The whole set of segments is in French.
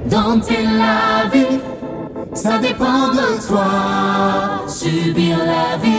Dompter la vie, ça dépend de toi. Subir la vie,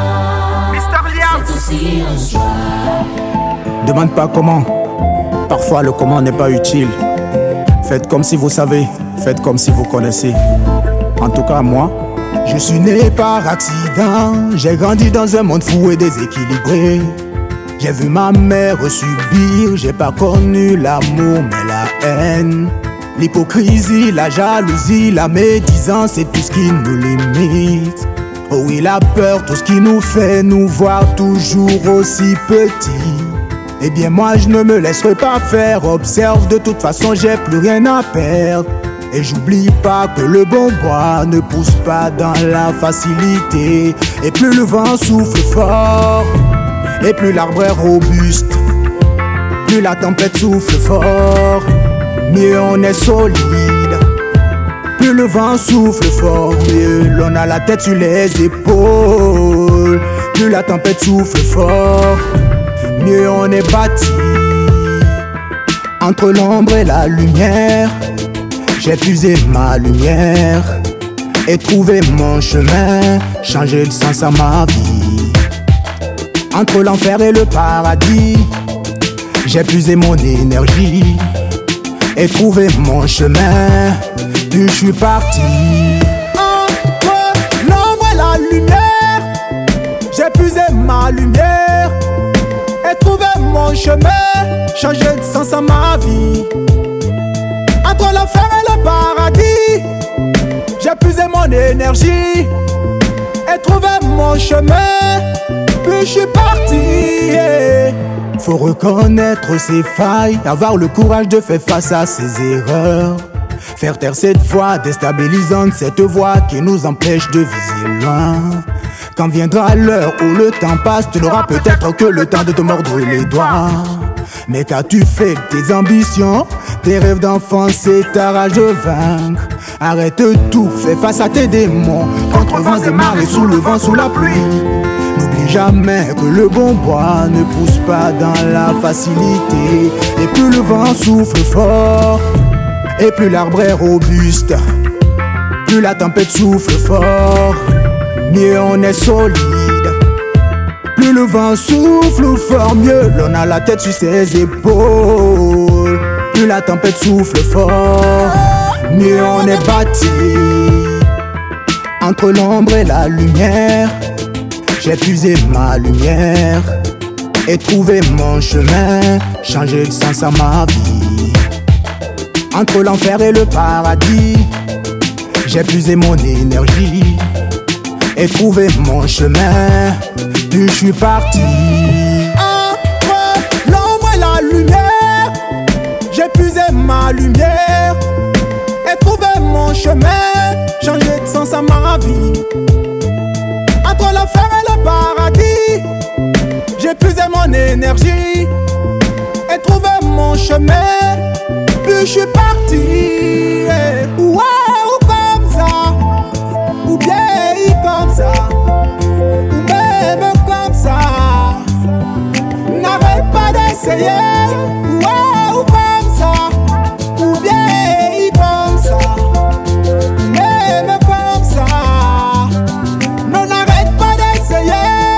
c'est aussi un choix. Demande pas comment, parfois le comment n'est pas utile. Faites comme si vous savez, faites comme si vous connaissez. En tout cas moi, je suis né par accident. J'ai grandi dans un monde fou et déséquilibré. J'ai vu ma mère subir, j'ai pas connu l'amour mais la haine. L'hypocrisie, la jalousie, la médisance, c'est tout ce qui nous limite. Oh oui, la peur, tout ce qui nous fait nous voir toujours aussi petits. Eh bien moi je ne me laisserai pas faire. Observe, de toute façon j'ai plus rien à perdre. Et j'oublie pas que le bon bois ne pousse pas dans la facilité. Et plus le vent souffle fort, et plus l'arbre est robuste, plus la tempête souffle fort, mieux on est solide. Plus le vent souffle fort, mieux l'on a la tête sur les épaules. Plus la tempête souffle fort, mieux on est bâti. Entre l'ombre et la lumière, j'ai puisé ma lumière et trouvé mon chemin, changé le sens à ma vie. Entre l'enfer et le paradis, j'ai puisé mon énergie et trouvé mon chemin, puis je suis parti. Entre l'ombre et la lumière, j'ai puisé ma lumière et trouvé mon chemin, changé de sens à ma vie. Entre l'enfer et le paradis, j'ai puisé mon énergie et trouvé mon chemin, puis je suis parti. Faut reconnaître ses failles, avoir le courage de faire face à ses erreurs. Faire taire cette voix déstabilisante, cette voix qui nous empêche de viser loin. Quand viendra l'heure où le temps passe, tu n'auras peut-être que le temps de te mordre les doigts. Mais qu'as-tu fait de tes ambitions, tes rêves d'enfance et ta rage de vaincre? Arrête tout, fais face à tes démons, contre vents et marées, sous le vent, sous la pluie. N'oublie jamais que le bon bois ne pousse pas dans la facilité. Et plus le vent souffle fort, et plus l'arbre est robuste, plus la tempête souffle fort, mieux on est solide. Plus le vent souffle fort, mieux l'on a la tête sur ses épaules. Plus la tempête souffle fort, mieux on est bâti. Entre l'ombre et la lumière, j'ai puisé ma lumière et trouvé mon chemin, changé le sens à ma vie. Entre l'enfer et le paradis, j'ai puisé mon énergie et trouvé mon chemin, puis je suis parti. Entre l'ombre et la lumière, j'ai puisé ma lumière et trouvé mon chemin, changé de sens à ma vie. Entre l'enfer et le paradis, j'ai puisé mon énergie et trouvé mon chemin, puis je suis parti. Ouais, ou comme ça, ou bien comme ça, ou même comme ça. N'arrête pas d'essayer. Ouais, ou comme ça, ou bien comme ça, même comme ça. Non, n'arrête pas d'essayer.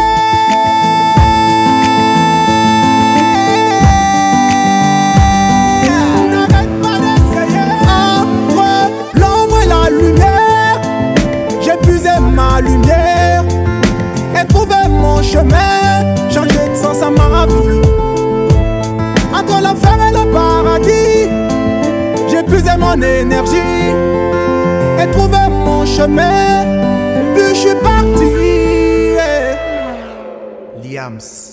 N'arrête pas d'essayer. Entre l'ombre et la lumière, j'ai puisé ma lumière et trouvé mon chemin, changé de sens à ma vie. Entre l'enfer et le paradis, j'ai puisé mon énergie et trouvé mon chemin, puis je suis parti. Liams.